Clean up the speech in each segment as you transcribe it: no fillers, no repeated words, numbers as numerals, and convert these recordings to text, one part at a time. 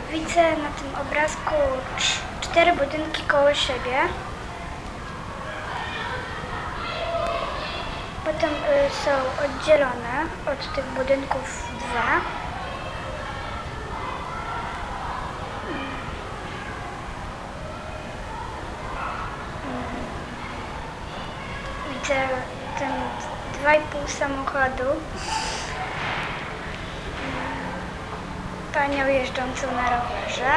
Widzę na tym obrazku 4 budynki koło siebie. Potem są oddzielone od tych budynków 2. Widzę ten 2,5 samochodu. Panią jeżdżącą na rowerze.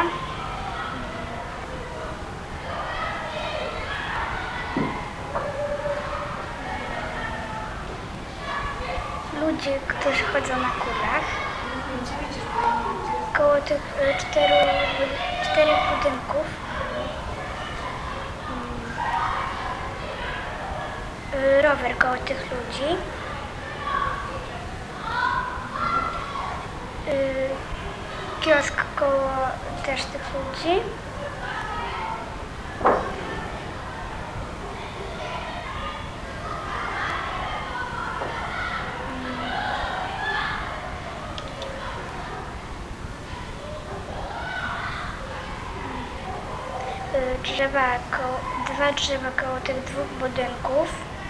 Ludzi, którzy chodzą na kulach. Koło tych 4 budynków rower koło tych ludzi. Kiosk koło też tych ludzi. Dwa drzewa koło tych 2 budynków.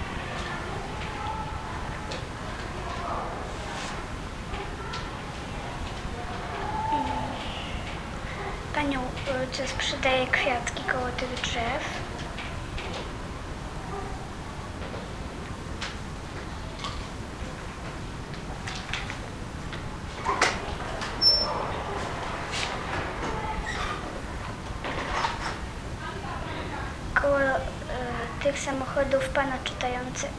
Panią, co sprzedaje kwiatki koło tych drzew. Koło tych samochodów pana czytającego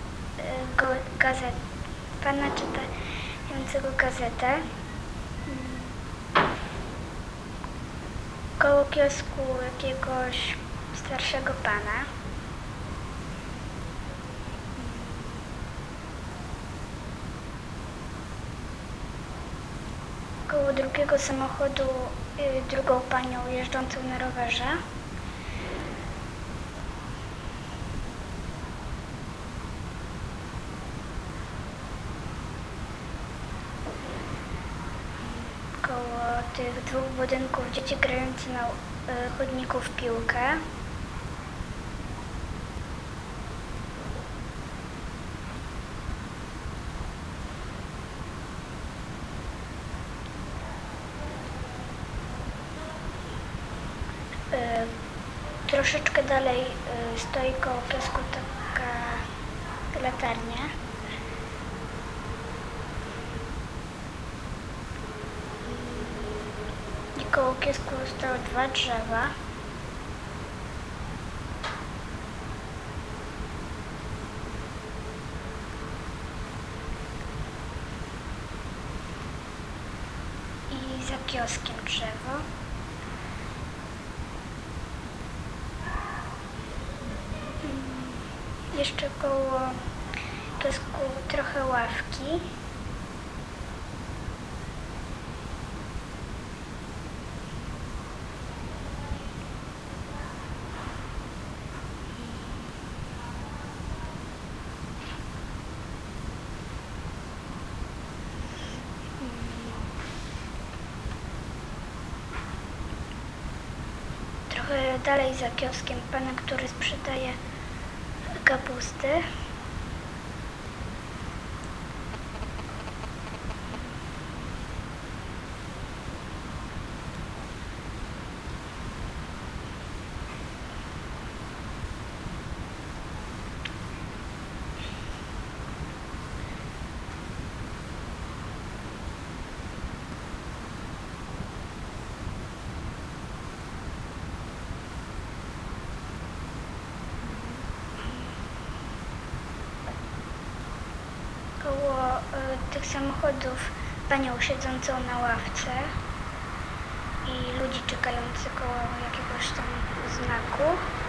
gazetę. Koło kiosku jakiegoś starszego pana. Koło drugiego samochodu drugą panią jeżdżącą na rowerze. Koło tych 2 budynków dzieci grające na chodniku w piłkę. Troszeczkę dalej stoi koło kiosku taka latarnia. I koło kiosku stały 2 drzewa. I za kioskiem drzewo. Jeszcze koło kiosku trochę ławki. Trochę dalej za kioskiem pana, który sprzedaje kapusty. Koło tych samochodów panią siedzącą na ławce i ludzi czekających koło jakiegoś tam znaku.